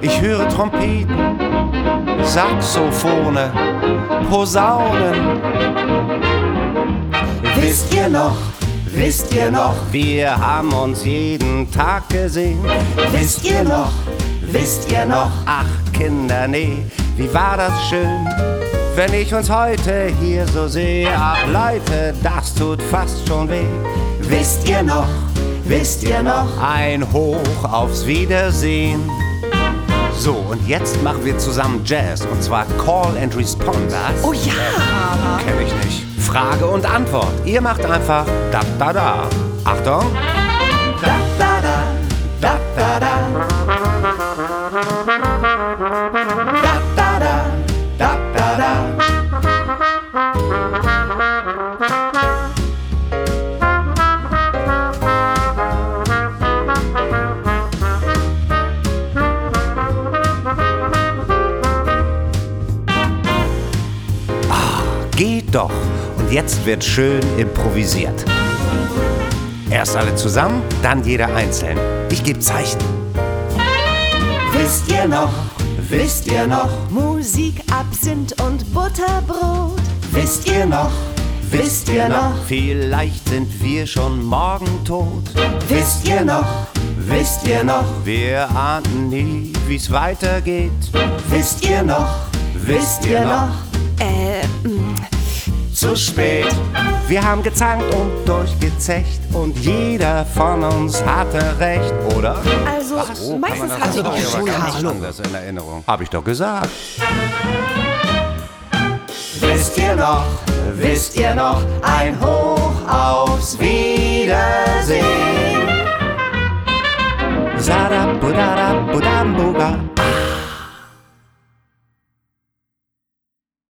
Ich höre Trompeten, Saxophone, Posaunen. Wisst ihr noch, Wir haben uns jeden Tag gesehen. wisst ihr noch, Ach Kinder, nee, wie war das schön, wenn ich uns heute hier so sehe. Ach Leute, das tut fast schon weh. wisst ihr noch, Ein Hoch aufs Wiedersehen. So, und jetzt machen wir zusammen Jazz, und zwar Call and Response. Oh ja! Kenn ich nicht. Frage und Antwort. Ihr macht einfach da da da. Achtung. da da da, da da da, da da da, da da da. Geht doch. Und jetzt wird schön improvisiert. Erst alle zusammen, dann jeder einzeln. Ich gebe Zeichen. Wisst ihr noch, Musik, Absinth und Butterbrot. wisst ihr noch, Vielleicht sind wir schon morgen tot. wisst ihr noch, Wir ahnten nie, wie's weitergeht. wisst ihr noch, Zu spät. Wir haben gezankt und durchgezecht und jeder von uns hatte recht, oder? Also, meistens hat sie doch schon ganz anders in Erinnerung. Hab ich doch gesagt. wisst ihr noch, ein Hoch aufs Wiedersehen. Sada budada budambuga.